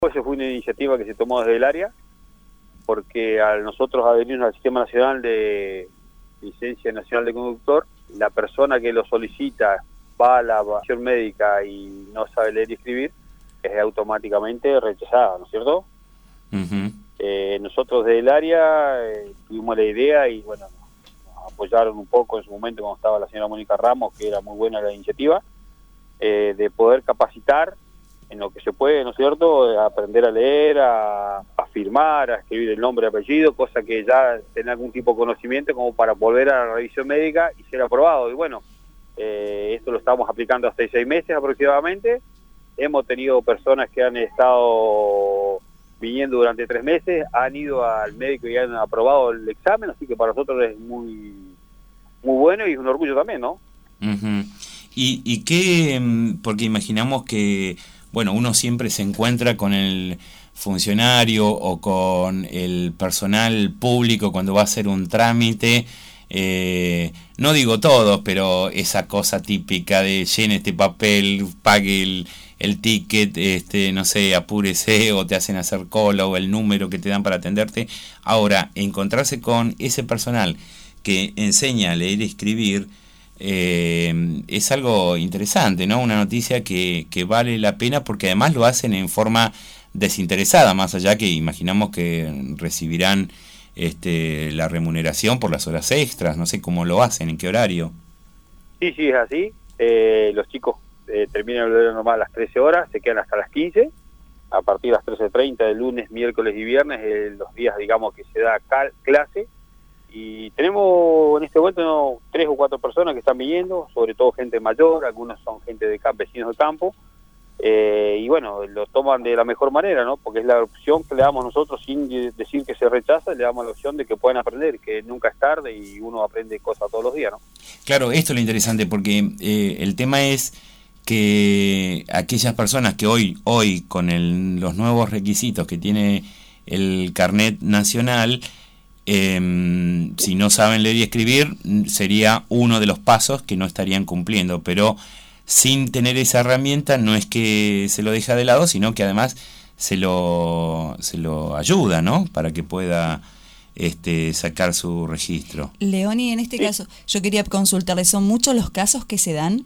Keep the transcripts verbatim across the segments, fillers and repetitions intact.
Esa fue una iniciativa que se tomó desde el área, porque al nosotros adherirnos al Sistema Nacional de Licencia Nacional de Conductor, la persona que lo solicita va a la evaluación médica y no sabe leer y escribir, es automáticamente rechazada, ¿no es cierto? Uh-huh. Eh, nosotros desde el área eh, tuvimos la idea y bueno, nos apoyaron un poco en su momento cuando estaba la señora Mónica Ramos, que era muy buena la iniciativa, eh, de poder capacitar en lo que se puede, ¿no es cierto?, aprender a leer, a, a firmar, a escribir el nombre y apellido, cosa que ya tener algún tipo de conocimiento como para volver a la revisión médica y ser aprobado. Y bueno, eh, esto lo estamos aplicando hasta seis meses aproximadamente. Hemos tenido personas que han estado viniendo durante tres meses, han ido al médico y han aprobado el examen, así que para nosotros es muy, muy bueno y un orgullo también, ¿no? Uh-huh. ¿Y, y qué? Porque imaginamos que bueno, uno siempre se encuentra con el funcionario o con el personal público cuando va a hacer un trámite, eh, no digo todos, pero esa cosa típica de llene este papel, pague el, el ticket, este, no sé, apúrese, o te hacen hacer cola, o el número que te dan para atenderte. Ahora, encontrarse con ese personal que enseña a leer y escribir, Eh, es algo interesante, ¿no? Una noticia que, que vale la pena porque además lo hacen en forma desinteresada, más allá que imaginamos que recibirán este, la remuneración por las horas extras, no sé cómo lo hacen, en qué horario. Sí, sí, es así. Eh, los chicos eh, terminan el horario normal a las trece horas, se quedan hasta las quince, a partir de las trece treinta de lunes, miércoles y viernes, eh, los días, digamos, que se da cal clase. Y tenemos en este momento no, tres o cuatro personas que están viniendo, sobre todo gente mayor, algunos son gente de camp vecinos de campo, eh, y bueno, lo toman de la mejor manera, ¿no? Porque es la opción que le damos nosotros sin decir que se rechaza, le damos la opción de que puedan aprender, que nunca es tarde y uno aprende cosas todos los días, ¿no? Claro, esto es lo interesante porque eh, el tema es que aquellas personas que hoy, hoy con el, los nuevos requisitos que tiene el carnet nacional, Eh, si no saben leer y escribir, sería uno de los pasos que no estarían cumpliendo, pero sin tener esa herramienta no es que se lo deja de lado, sino que además se lo, se lo ayuda, ¿no? Para que pueda este, sacar su registro. Leoni, en este sí. caso, yo quería consultarle, ¿son muchos los casos que se dan?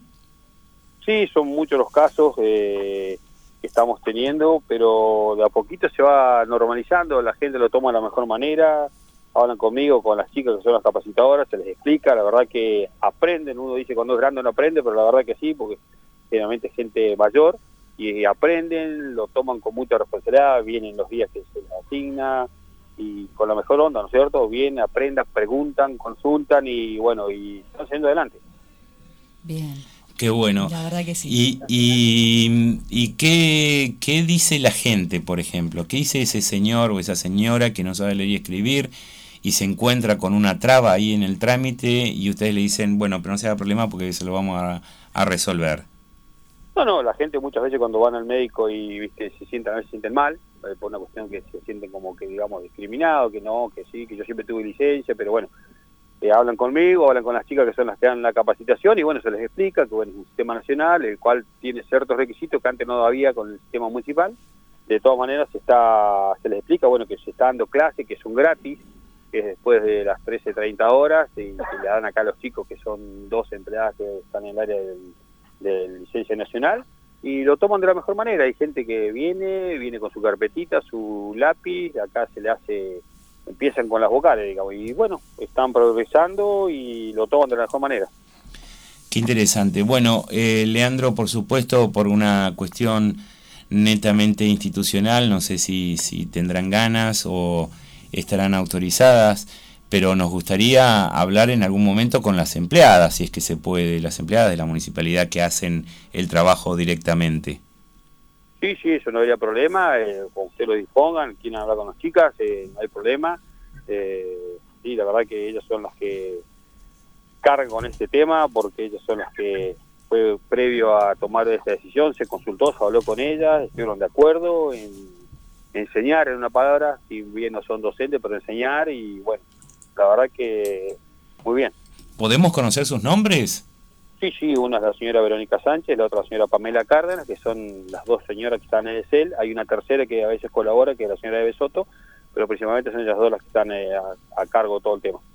Sí, son muchos los casos eh, que estamos teniendo, pero de a poquito se va normalizando, la gente lo toma de la mejor manera. Hablan conmigo, con las chicas que son las capacitadoras, se les explica, la verdad que aprenden, uno dice cuando es grande no aprende, pero la verdad que sí, porque generalmente es gente mayor, y aprenden, lo toman con mucha responsabilidad, vienen los días que se les asigna, y con la mejor onda, ¿no es cierto? Vienen, aprendan, preguntan, consultan, y bueno, y están saliendo adelante. Bien. Qué bueno. La verdad que sí. ¿Y, y, y qué, qué dice la gente, por ejemplo? ¿Qué dice ese señor o esa señora que no sabe leer y escribir y se encuentra con una traba ahí en el trámite y ustedes le dicen, bueno, pero no se haga problema porque se lo vamos a, a resolver? No, no, la gente muchas veces cuando van al médico y viste se sienten, a veces se sienten mal, eh, por una cuestión que se sienten como que, digamos, discriminados, que no, que sí, que yo siempre tuve licencia, pero bueno, eh, hablan conmigo, hablan con las chicas que son las que dan la capacitación y bueno, se les explica que bueno, es un sistema nacional, el cual tiene ciertos requisitos que antes no había con el sistema municipal. De todas maneras se está se les explica, bueno, que se está dando clase, que son gratis, que es después de las trece treinta horas, y que le dan acá a los chicos, que son dos empleadas que están en el área del, de licencia nacional, y lo toman de la mejor manera. Hay gente que viene, viene con su carpetita, su lápiz, acá se le hace, empiezan con las vocales, digamos, y bueno, están progresando y lo toman de la mejor manera. Qué interesante. Bueno, eh, Leandro, por supuesto, por una cuestión netamente institucional, no sé si, si tendrán ganas o estarán autorizadas, pero nos gustaría hablar en algún momento con las empleadas, si es que se puede, las empleadas de la municipalidad que hacen el trabajo directamente. Sí, sí, eso no habría problema, eh, como ustedes lo dispongan, quieren hablar con las chicas, eh, no hay problema. Eh, sí, la verdad que ellas son las que cargan con este tema, porque ellas son las que fue previo a tomar esta decisión, se consultó, se habló con ellas, estuvieron de acuerdo en enseñar, en una palabra, si bien no son docentes, pero enseñar, y bueno, la verdad que muy bien. ¿Podemos conocer sus nombres? Sí, Sí, sí, una es la señora Verónica Sánchez, la otra la señora Pamela Cárdenas, que son las dos señoras que están en el C E L. Hay una tercera que a veces colabora, que es la señora Eve Soto, pero principalmente son ellas dos las que están eh, a, a cargo de todo el tema.